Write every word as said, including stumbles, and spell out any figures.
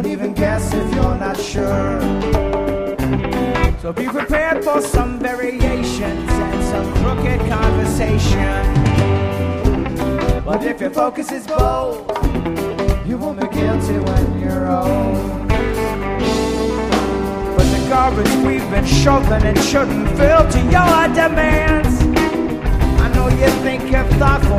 don't even guess if you're not sure. So be prepared for some variations and some crooked conversation. But if your focus is bold, you won't be guilty when you're old. But the garbage we've been shoveling, it shouldn't fill to your demands. I know you think you're thoughtful